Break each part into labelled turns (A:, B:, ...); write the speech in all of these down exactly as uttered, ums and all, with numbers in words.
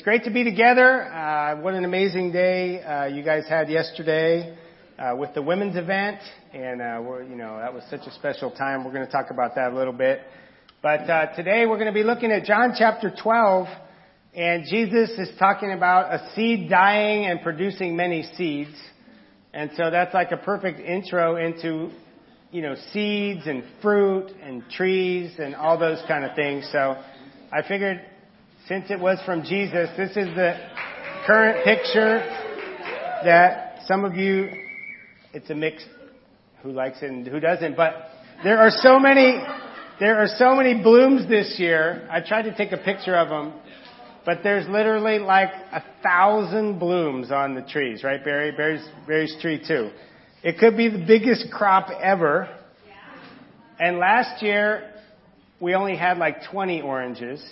A: It's great to be together. Uh, what an amazing day uh, you guys had yesterday uh, with the women's event, and uh, we're, you know that was such a special time. We're going to talk about that a little bit, but uh, today we're going to be looking at John chapter twelve, and Jesus is talking about a seed dying and producing many seeds, and so that's like a perfect intro into you know seeds and fruit and trees and all those kind of things. So I figured, since it was from Jesus, this is the current picture that some of you, it's a mix, who likes it and who doesn't, but there are so many, there are so many blooms this year. I tried to take a picture of them, but there's literally like a thousand blooms on the trees, right, Barry? Barry's, Barry's tree too. It could be the biggest crop ever. And last year, we only had like twenty oranges.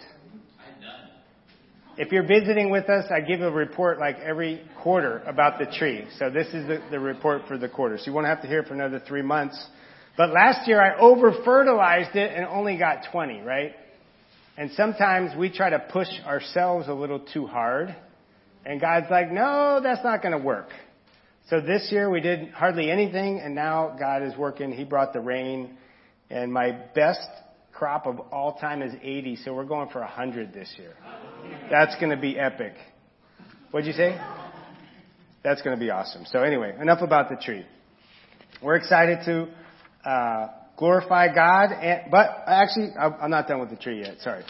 A: If you're visiting with us, I give a report like every quarter about the tree. So this is the, the report for the quarter. So you won't have to hear it for another three months. But last year I over-fertilized it and only got twenty, right? And sometimes we try to push ourselves a little too hard. And God's like, no, that's not going to work. So this year we did hardly anything, and now God is working. He brought the rain. And my best crop of all time is eighty, so we're going for one hundred this year. That's going to be epic. What'd you say? That's going to be awesome. So anyway, enough about the tree. We're excited to uh, glorify God, and, but actually, I'm not done with the tree yet. Sorry.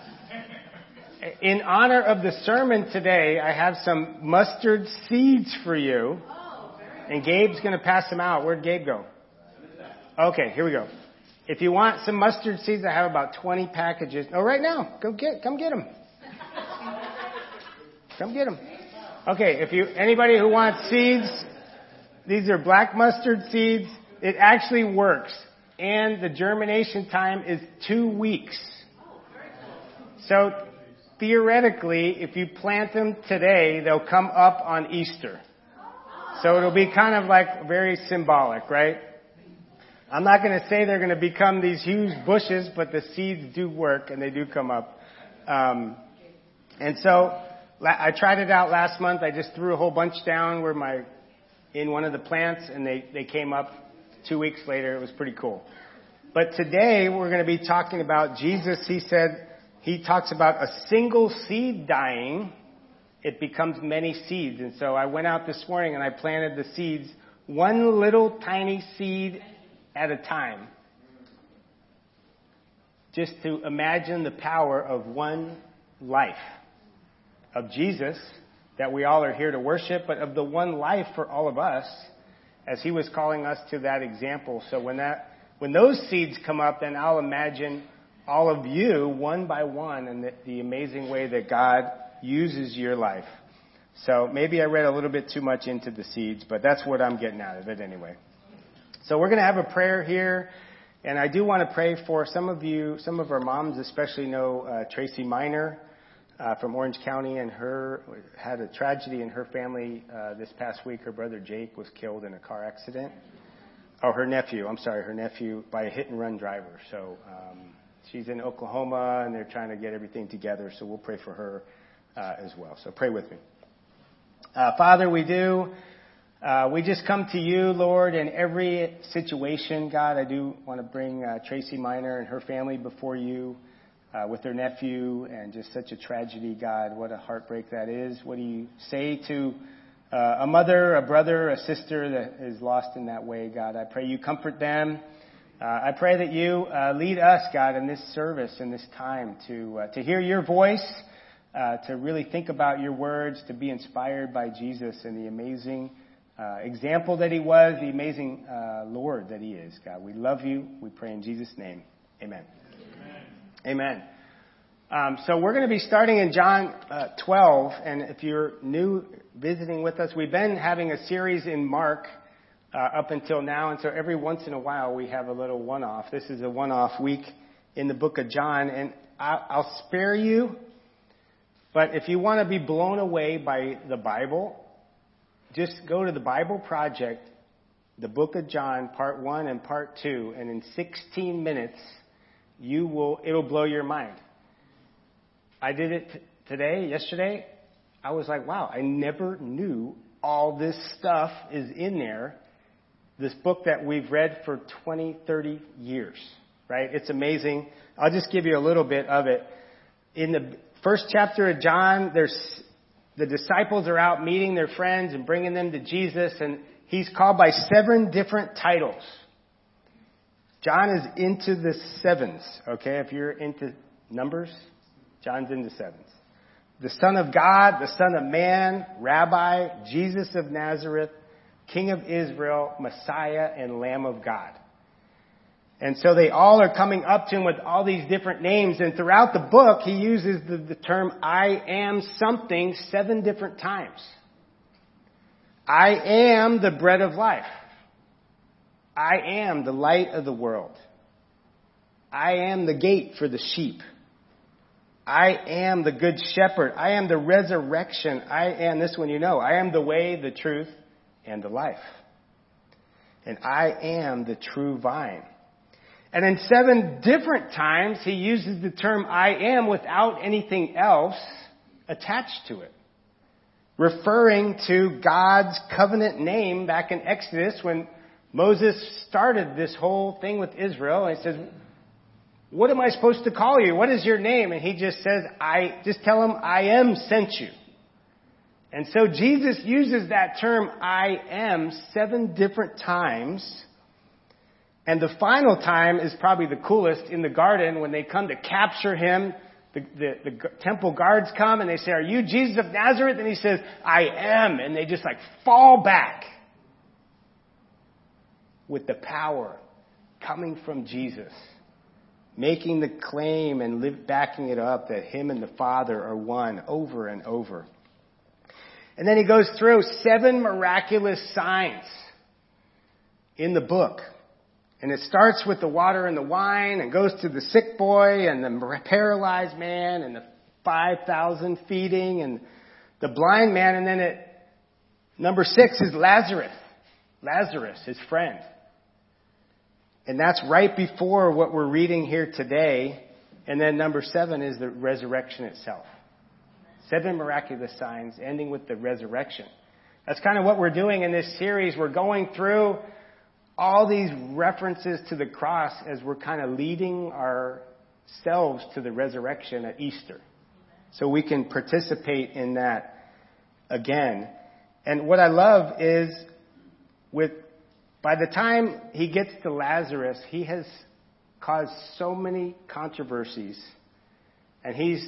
A: In honor of the sermon today, I have some mustard seeds for you, and Gabe's going to pass them out. Where'd Gabe go? Okay, here we go. If you want some mustard seeds, I have about twenty packages. Oh, right now. Go get, come get them. Come get them. Okay, if you, anybody who wants seeds, these are black mustard seeds. It actually works. And the germination time is two weeks. So theoretically, if you plant them today, they'll come up on Easter. So it'll be kind of like very symbolic, right? I'm not going to say they're going to become these huge bushes, but the seeds do work and they do come up. Um, and so I tried it out last month. I just threw a whole bunch down where my, in one of the plants, and they, they came up two weeks later. It was pretty cool. But today we're going to be talking about Jesus. He said, he talks about a single seed dying. It becomes many seeds. And so I went out this morning and I planted the seeds, one little tiny seed at a time, just to imagine the power of one life of Jesus that we all are here to worship, but of the one life for all of us, as he was calling us to that example. So when that, when those seeds come up, then I'll imagine all of you one by one and the, the amazing way that God uses your life. So maybe I read a little bit too much into the seeds, but that's what I'm getting out of it anyway. So we're going to have a prayer here, and I do want to pray for some of you. Some of our moms especially know uh, Tracy Miner uh, from Orange County, and her had a tragedy in her family uh, this past week. Her brother Jake was killed in a car accident. Oh, her nephew. I'm sorry, her nephew by a hit-and-run driver. So um, she's in Oklahoma, and they're trying to get everything together. So we'll pray for her uh, as well. So pray with me. Uh, Father, we do. Uh, we just come to you, Lord, in every situation. God, I do want to bring uh, Tracy Miner and her family before you uh, with their nephew, and just such a tragedy, God. What a heartbreak that is. What do you say to uh, a mother, a brother, a sister that is lost in that way, God? I pray you comfort them. Uh, I pray that you uh, lead us, God, in this service, in this time, to uh, to hear your voice, uh, to really think about your words, to be inspired by Jesus and the amazing Uh, example that he was, the amazing uh, Lord that he is, God. We love you. We pray in Jesus' name. Amen. Amen. Amen. Um, so we're going to be starting in John uh, twelve, and if you're new visiting with us, we've been having a series in Mark uh, up until now, and so every once in a while we have a little one-off. This is a one-off week in the book of John, and I'll, I'll spare you, but if you want to be blown away by the Bible, just go to the Bible Project, the book of John, part one and part two, and in sixteen minutes, you will, it'll blow your mind. I did it t- today, yesterday, I was like, wow, I never knew all this stuff is in there. This book that we've read for twenty, thirty years, right? It's amazing. I'll just give you a little bit of it. In the first chapter of John, there's the disciples are out meeting their friends and bringing them to Jesus, and he's called by seven different titles. John is into the sevens, okay? If you're into numbers, John's into sevens. The Son of God, the Son of Man, Rabbi, Jesus of Nazareth, King of Israel, Messiah, and Lamb of God. And so they all are coming up to him with all these different names. And throughout the book, he uses the, the term, I am something, seven different times. I am the bread of life. I am the light of the world. I am the gate for the sheep. I am the good shepherd. I am the resurrection. I am, this one you know, I am the way, the truth, and the life. And I am the true vine. And in seven different times, he uses the term I am without anything else attached to it. Referring to God's covenant name back in Exodus when Moses started this whole thing with Israel. And he says, what am I supposed to call you? What is your name? And he just says, I, just tell him I am sent you. And so Jesus uses that term I am seven different times. And the final time is probably the coolest in the garden when they come to capture him. The, the, the temple guards come and they say, are you Jesus of Nazareth? And he says, I am. And they just like fall back with the power coming from Jesus, making the claim and live, backing it up that him and the Father are one over and over. And then he goes through seven miraculous signs in the book. And it starts with the water and the wine and goes to the sick boy and the paralyzed man and the five thousand feeding and the blind man. And then it, number six is Lazarus. Lazarus, his friend. And that's right before what we're reading here today. And then number seven is the resurrection itself. Seven miraculous signs ending with the resurrection. That's kind of what we're doing in this series. We're going through all these references to the cross as we're kind of leading ourselves to the resurrection at Easter. So we can participate in that again. And what I love is with, by the time he gets to Lazarus, he has caused so many controversies. And he's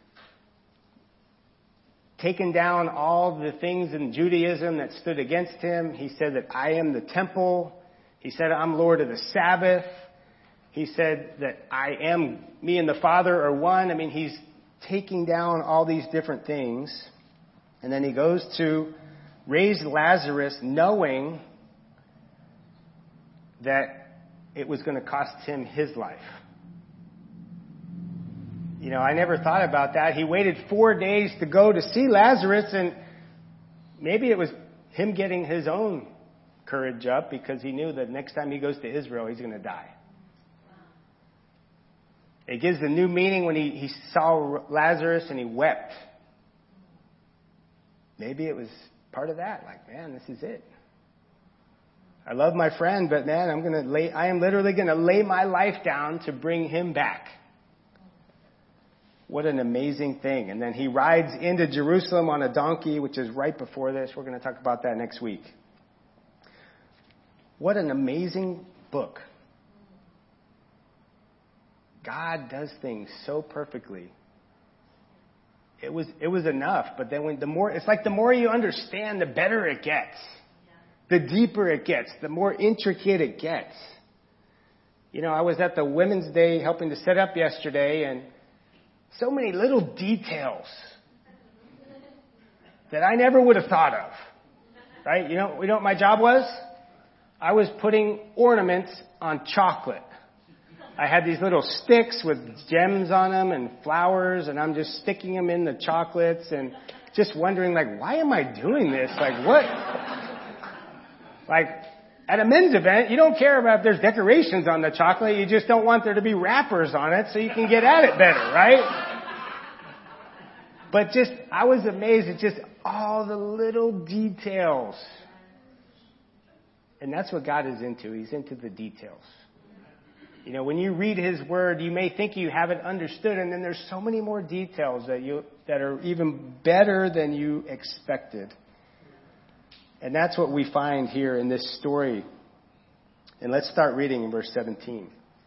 A: taken down all the things in Judaism that stood against him. He said that I am the temple. He said, I'm Lord of the Sabbath. He said that I am, me and the Father are one. I mean, he's taking down all these different things. And then he goes to raise Lazarus knowing that it was going to cost him his life. You know, I never thought about that. He waited four days to go to see Lazarus, and maybe it was him getting his own courage up because he knew that next time he goes to Israel, he's going to die. It gives a new meaning when he, he saw Lazarus and he wept. Maybe it was part of that. Like, man, this is it. I love my friend, but man, I'm going to lay, I am literally going to lay my life down to bring him back. What an amazing thing. And then he rides into Jerusalem on a donkey, which is right before this. We're going to talk about that next week. What an amazing book. God does things so perfectly. It was it was enough, but then when the more it's like the more you understand, the better it gets. The deeper it gets, the more intricate it gets. You know, I was at the Women's Day helping to set up yesterday, and so many little details that I never would have thought of. Right? You know, you know what my job was? I was putting ornaments on chocolate. I had these little sticks with gems on them and flowers, and I'm just sticking them in the chocolates and just wondering, like, why am I doing this? Like, what? Like, at a men's event, you don't care about if there's decorations on the chocolate. You just don't want there to be wrappers on it so you can get at it better, right? But just, I was amazed at just all the little details. And that's what God is into. He's into the details. You know, when you read His Word, you may think you have it understood, and then there's so many more details that you that are even better than you expected. And that's what we find here in this story. And let's start reading in verse seventeen.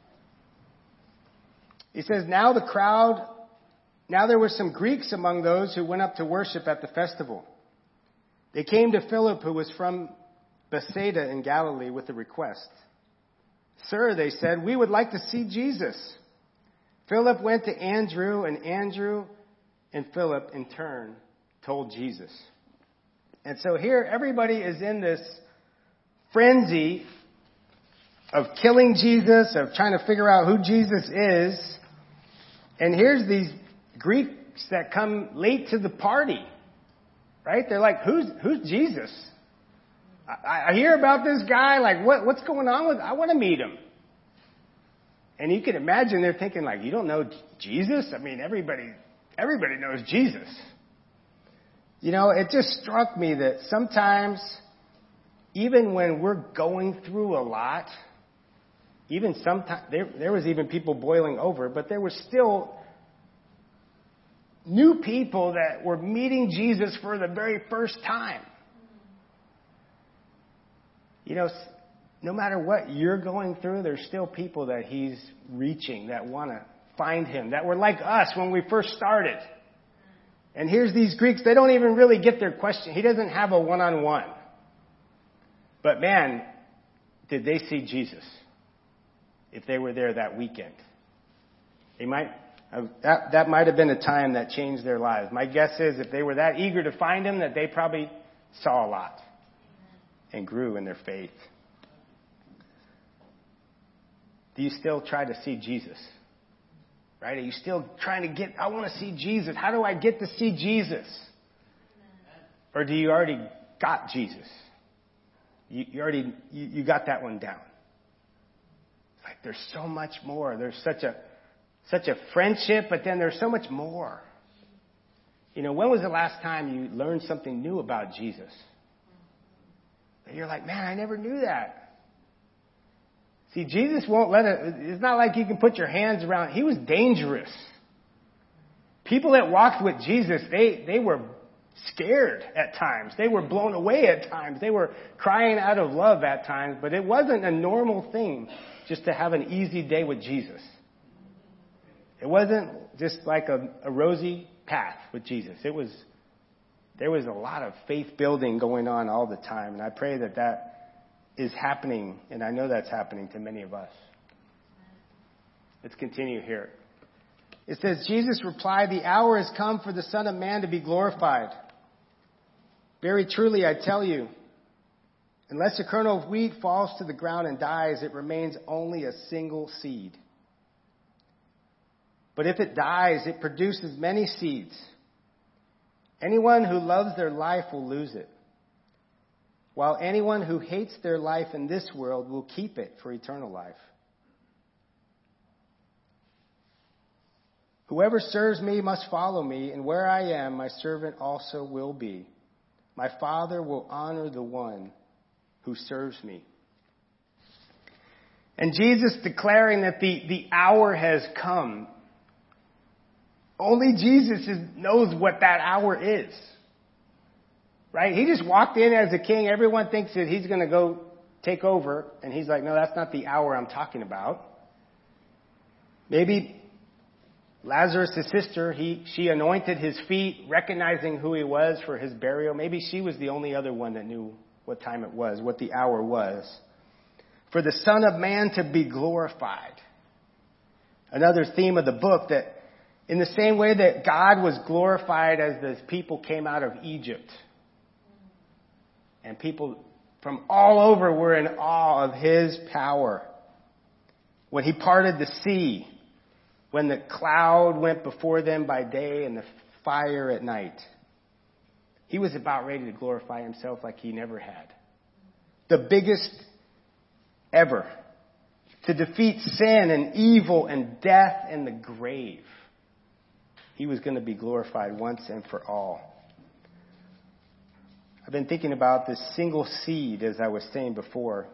A: He says, Now the crowd, now there were some Greeks among those who went up to worship at the festival. They came to Philip, who was from Bethsaida in Galilee, with a request. Sir, they said, we would like to see Jesus. Philip went to Andrew, and Andrew and Philip, in turn, told Jesus. And so here, everybody is in this frenzy of killing Jesus, of trying to figure out who Jesus is. And here's these Greeks that come late to the party, right? They're like, who's, who's Jesus? I, I hear about this guy, like, what, what's going on with, I want to meet him. And you can imagine they're thinking, like, you don't know Jesus? I mean, everybody, everybody knows Jesus. You know, it just struck me that sometimes, even when we're going through a lot, even sometimes, there, there was even people boiling over, but there were still new people that were meeting Jesus for the very first time. You know, no matter what you're going through, there's still people that He's reaching that want to find Him, that were like us when we first started. And here's these Greeks, they don't even really get their question. He doesn't have a one-on-one. But man, did they see Jesus if they were there that weekend? They might have, that, that might have been a time that changed their lives. My guess is if they were that eager to find Him, that they probably saw a lot and grew in their faith. Do you still try to see Jesus? Right? Are you still trying to get, I want to see Jesus. How do I get to see Jesus? Or do you already got Jesus? You, you already, you, you got that one down. It's like there's so much more. There's such a, such a friendship, but then there's so much more. You know, when was the last time you learned something new about Jesus? And you're like, man, I never knew that. See, Jesus won't let it, it's not like you can put your hands around. He was dangerous. People that walked with Jesus, they, they were scared at times. They were blown away at times. They were crying out of love at times, but it wasn't a normal thing just to have an easy day with Jesus. It wasn't just like a, a rosy path with Jesus. It was, there was a lot of faith building going on all the time, and I pray that that is happening, and I know that's happening to many of us. Let's continue here. It says, Jesus replied, the hour has come for the Son of Man to be glorified. Very truly, I tell you, unless a kernel of wheat falls to the ground and dies, it remains only a single seed. But if it dies, it produces many seeds. Anyone who loves their life will lose it, while anyone who hates their life in this world will keep it for eternal life. Whoever serves me must follow me, and where I am, my servant also will be. My Father will honor the one who serves me. And Jesus declaring that the, the hour has come. Only Jesus is, knows what that hour is. Right? He just walked in as a king. Everyone thinks that he's going to go take over. And he's like, no, that's not the hour I'm talking about. Maybe Lazarus' sister, he, she anointed his feet, recognizing who he was for his burial. Maybe she was the only other one that knew what time it was, what the hour was. For the Son of Man to be glorified. Another theme of the book, that in the same way that God was glorified as the people came out of Egypt, and people from all over were in awe of His power. When He parted the sea, when the cloud went before them by day and the fire at night, He was about ready to glorify Himself like He never had. The biggest ever. To defeat sin and evil and death and the grave. He was going to be glorified once and for all. I've been thinking about this single seed, as I was saying before.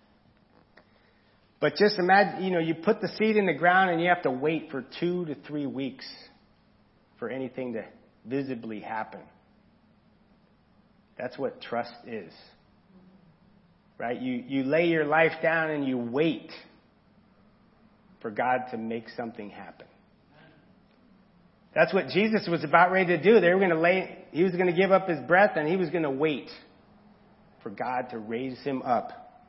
A: But just imagine, you know, you put the seed in the ground and you have to wait for two to three weeks for anything to visibly happen. That's what trust is. Right? You, you lay your life down and you wait for God to make something happen. That's what Jesus was about ready to do. They were going to lay, he was going to give up his breath and he was going to wait for God to raise him up.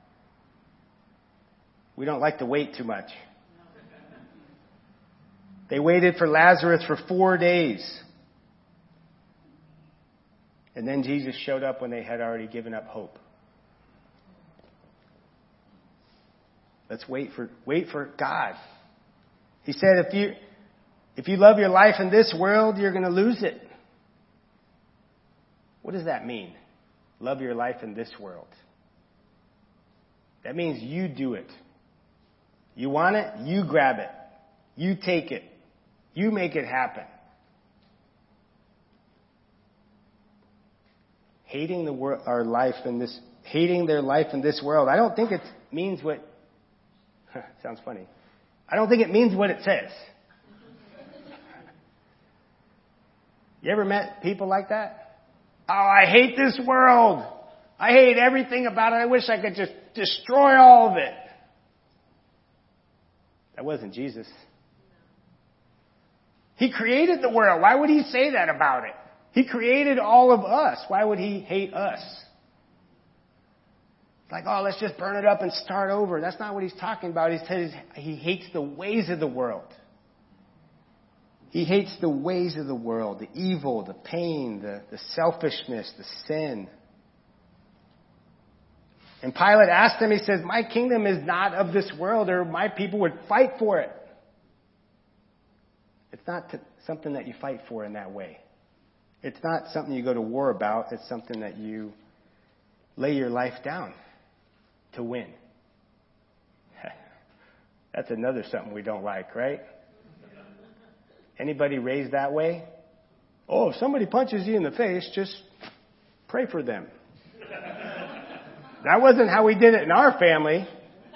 A: We don't like to wait too much. They waited for Lazarus for four days. And then Jesus showed up when they had already given up hope. Let's wait for, wait for God. He said, if you, If you love your life in this world, you're going to lose it. What does that mean? Love your life in this world. That means you do it. You want it, you grab it. You take it. You make it happen. Hating the world, our life in this, hating their life in this world. I don't think it means what, sounds funny. I don't think it means what it says. You ever met people like that? Oh, I hate this world. I hate everything about it. I wish I could just destroy all of it. That wasn't Jesus. He created the world. Why would he say that about it? He created all of us. Why would he hate us? It's like, oh, let's just burn it up and start over. That's not what he's talking about. He says he hates the ways of the world. He hates the ways of the world, the evil, the pain, the, the selfishness, the sin. And Pilate asked him, he says, my kingdom is not of this world, or my people would fight for it. It's not to, something that you fight for in that way. It's not something you go to war about. It's something that you lay your life down to win. That's another something we don't like, right? Anybody raised that way? Oh, if somebody punches you in the face, just pray for them. That wasn't how we did it in our family.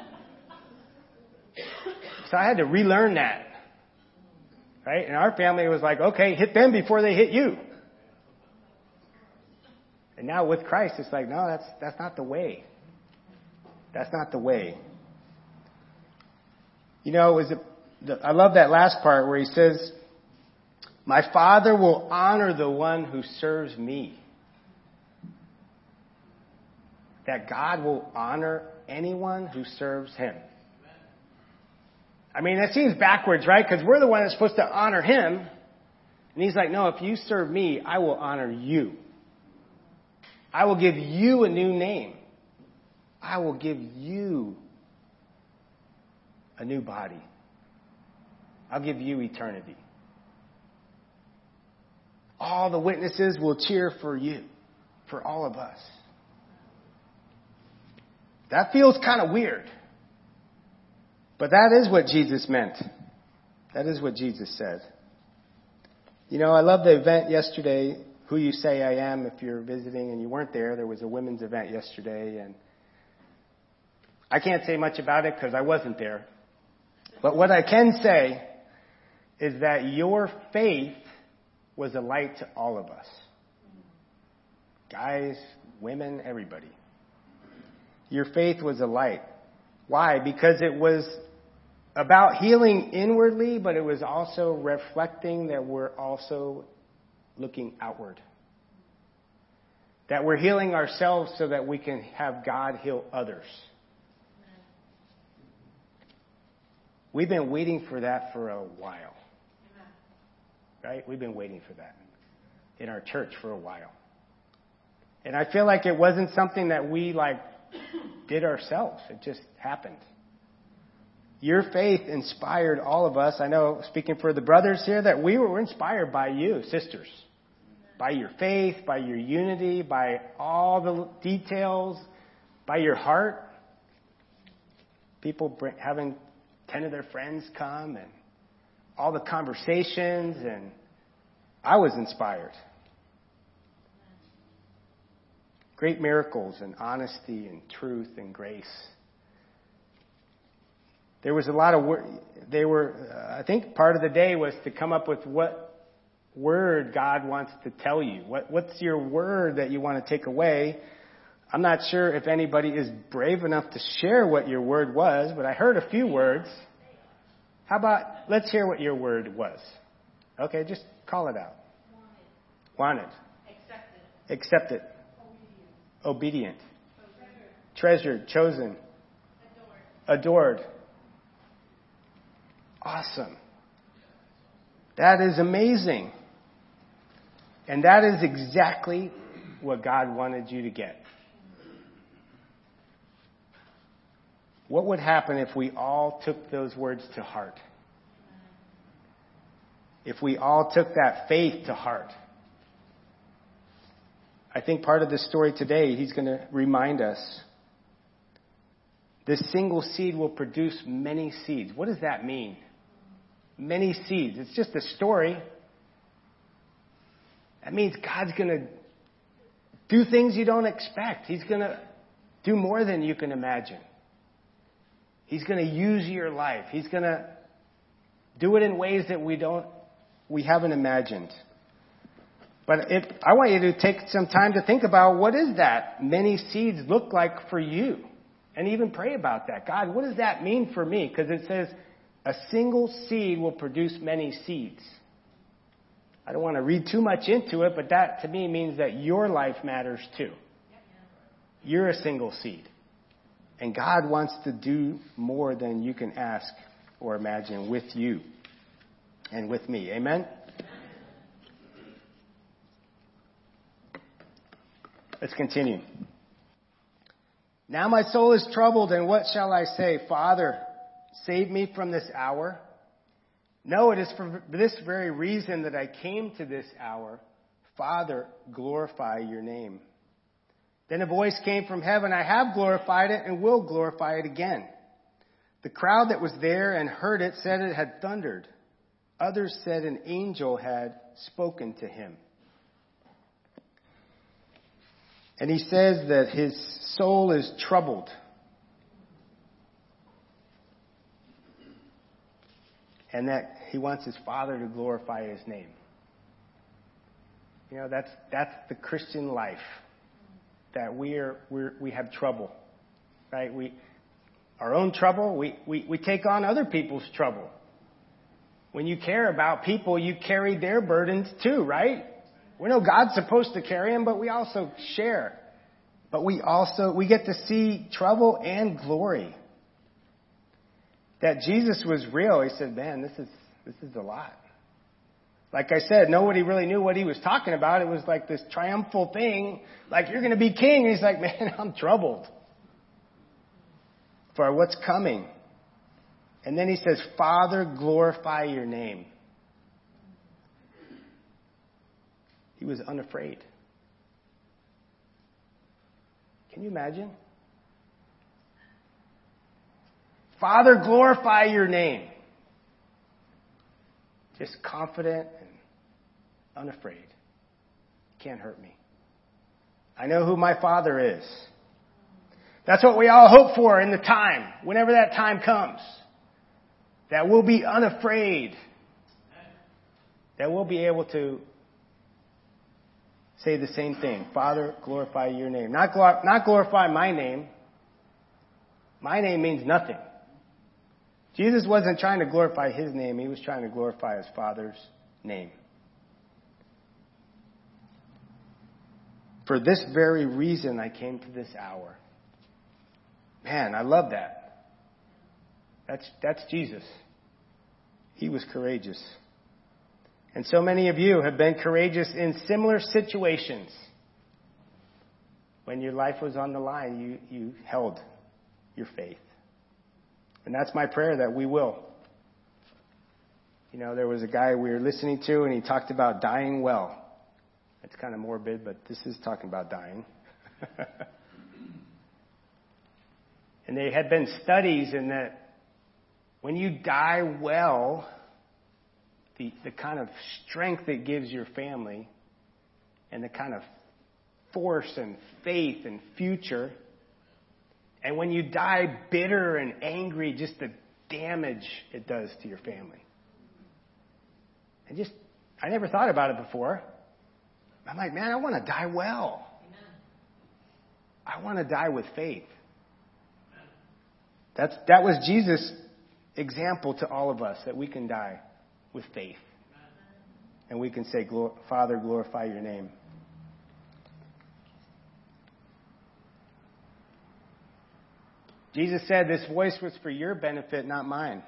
A: So I had to relearn that. Right? In our family, it was like, okay, hit them before they hit you. And now with Christ, it's like, no, that's that's not the way. That's not the way. You know, is it, the, I love that last part where he says, my Father will honor the one who serves me. That God will honor anyone who serves him. I mean, that seems backwards, right? Because we're the one that's supposed to honor him. And he's like, no, if you serve me, I will honor you. I will give you a new name. I will give you a new body. I'll give you eternity. All the witnesses will cheer for you, for all of us. That feels kind of weird. But that is what Jesus meant. That is what Jesus said. You know, I love the event yesterday, Who You Say I Am. If you're visiting and you weren't there, there was a women's event yesterday. And I can't say much about it because I wasn't there. But what I can say is that your faith was a light to all of us. Guys, women, everybody. Your faith was a light. Why? Because it was about healing inwardly, but it was also reflecting that we're also looking outward. That we're healing ourselves so that we can have God heal others. We've been waiting for that for a while. Right? We've been waiting for that in our church for a while. And I feel like it wasn't something that we like did ourselves. It just happened. Your faith inspired all of us. I know, speaking for the brothers here, that we were inspired by you, sisters. By your faith, by your unity, by all the details, by your heart. People bring, having ten of their friends come and all the conversations and I was inspired. Great miracles and honesty and truth and grace. There was a lot of work. They were, uh, I think part of the day was to come up with what word God wants to tell you. What, what's your word that you want to take away? I'm not sure if anybody is brave enough to share what your word was, but I heard a few words. How about, let's hear what your word was. Okay, just call it out. Wanted. Wanted. Accepted. Accepted. Obedient. Obedient. Treasured. Chosen. Adored. Adored. Awesome. That is amazing. And that is exactly what God wanted you to get. What would happen if we all took those words to heart? If we all took that faith to heart? I think part of the story today, he's going to remind us. This single seed will produce many seeds. What does that mean? Many seeds. It's just a story. That means God's going to do things you don't expect. He's going to do more than you can imagine. He's going to use your life. He's going to do it in ways that we don't, we haven't imagined. But if, I want you to take some time to think about what is that many seeds look like for you. And even pray about that. God, what does that mean for me? Because it says a single seed will produce many seeds. I don't want to read too much into it, but that to me means that your life matters too. You're a single seed. And God wants to do more than you can ask or imagine with you and with me. Amen? Let's continue. Now my soul is troubled, and what shall I say? Father, save me from this hour. No, it is for this very reason that I came to this hour. Father, glorify your name. Then a voice came from heaven. I have glorified it and will glorify it again. The crowd that was there and heard it said it had thundered. Others said an angel had spoken to him. And he says that his soul is troubled. And that he wants his Father to glorify his name. You know, that's that's the Christian life. That we are we're, we have trouble, right? We our own trouble. We, we we take on other people's trouble. When you care about people, you carry their burdens too, right? We know God's supposed to carry them, but we also share. But we also we get to see trouble and glory. That Jesus was real. He said, "Man, this is this is a lot." Like I said, nobody really knew what he was talking about. It was like this triumphal thing, like you're going to be king. And he's like, "Man, I'm troubled for what's coming." And then he says, "Father, glorify your name." He was unafraid. Can you imagine? Father, glorify your name. Just confident and unafraid. Can't hurt me. I know who my Father is. That's what we all hope for in the time, whenever that time comes. That we'll be unafraid. That we'll be able to say the same thing. Father, glorify your name. Not, glor- not glorify my name. My name means nothing. Jesus wasn't trying to glorify his name. He was trying to glorify his Father's name. For this very reason I came to this hour. Man, I love that. That's, that's Jesus. He was courageous. And so many of you have been courageous in similar situations. When your life was on the line, you, you held your faith. And that's my prayer, that we will. You know, there was a guy we were listening to, and he talked about dying well. It's kind of morbid, but this is talking about dying. And there had been studies in that when you die well, the, the kind of strength it gives your family and the kind of force and faith and future. And when you die bitter and angry, just the damage it does to your family. And just, I never thought about it before. I'm like, man, I want to die well. I want to die with faith. That's, that was Jesus' example to all of us, that we can die with faith. And we can say, Father, glorify your name. Jesus said this voice was for your benefit, not mine.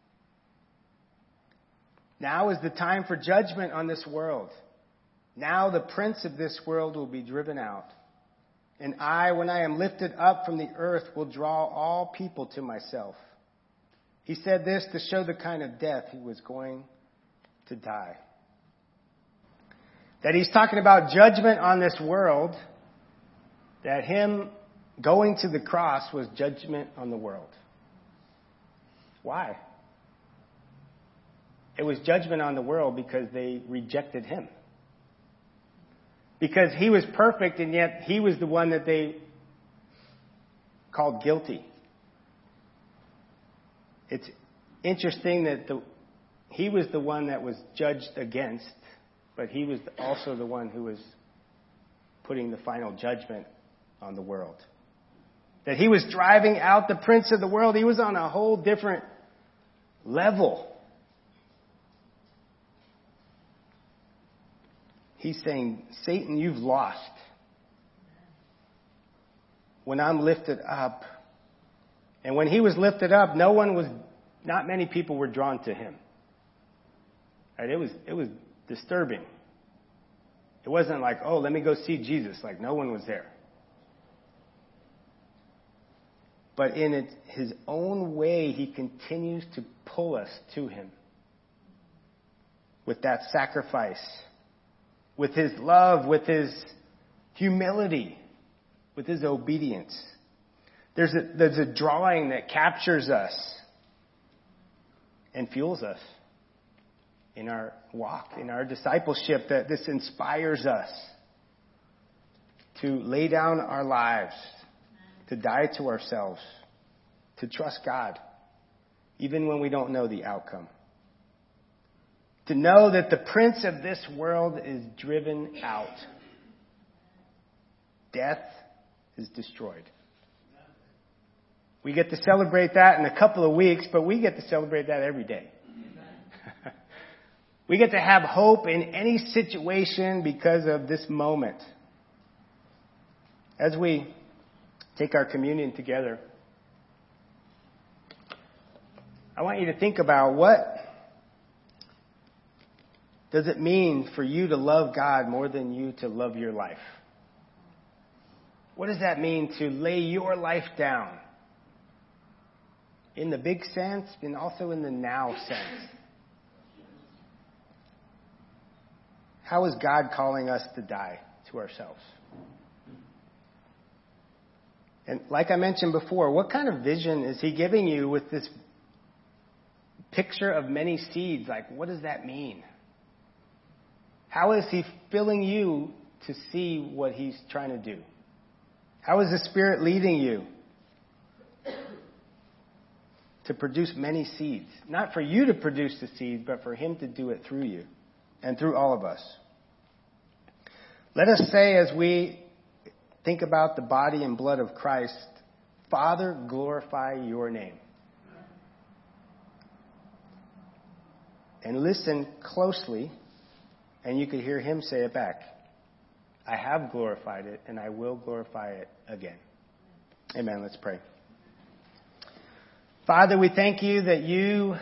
A: Now is the time for judgment on this world. Now the prince of this world will be driven out. And I, when I am lifted up from the earth, will draw all people to myself. He said this to show the kind of death he was going to die. That he's talking about judgment on this world, that him going to the cross was judgment on the world. Why? It was judgment on the world because they rejected him. Because he was perfect, and yet he was the one that they called guilty. It's interesting that the, he was the one that was judged against, but he was also the one who was putting the final judgment on the world. That he was driving out the prince of the world. He was on a whole different level. He's saying, Satan, you've lost. When I'm lifted up. And when he was lifted up, no one was, not many people were drawn to him. Right? It was, it was disturbing. It wasn't like, oh, let me go see Jesus. Like, no one was there. But in it, his own way, he continues to pull us to him. With that sacrifice. With his love, with his humility, with his obedience. There's a, there's a drawing that captures us and fuels us in our walk, in our discipleship, that this inspires us to lay down our lives, to die to ourselves, to trust God, even when we don't know the outcome. To know that the prince of this world is driven out. Death is destroyed. We get to celebrate that in a couple of weeks, but we get to celebrate that every day. We get to have hope in any situation because of this moment. As we take our communion together, I want you to think about what does it mean for you to love God more than you to love your life? What does that mean to lay your life down? In the big sense and also in the now sense. How is God calling us to die to ourselves? And like I mentioned before, what kind of vision is he giving you with this picture of many seeds? Like, what does that mean? How is he filling you to see what he's trying to do? How is the Spirit leading you to produce many seeds? Not for you to produce the seeds, but for him to do it through you and through all of us. Let us say, as we think about the body and blood of Christ, Father, glorify your name. And listen closely, and you could hear him say it back. I have glorified it, and I will glorify it again. Amen. Let's pray. Father, we thank you that you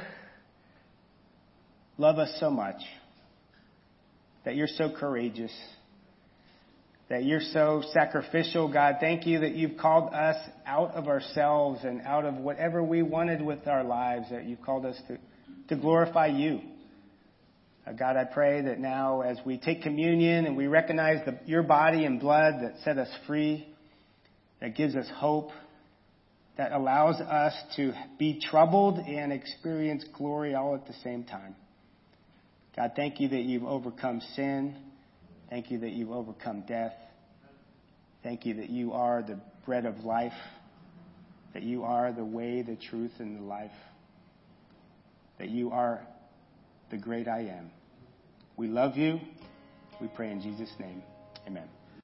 A: love us so much, that you're so courageous, that you're so sacrificial. God, thank you that you've called us out of ourselves and out of whatever we wanted with our lives, that you've called us to, to glorify you. Uh, God, I pray that now as we take communion and we recognize the, your body and blood that set us free, that gives us hope, that allows us to be troubled and experience glory all at the same time. God, thank you that you've overcome sin. Thank you that you've overcome death. Thank you that you are the bread of life, that you are the way, the truth, and the life, that you are the great I am. We love you. We pray in Jesus' name. Amen.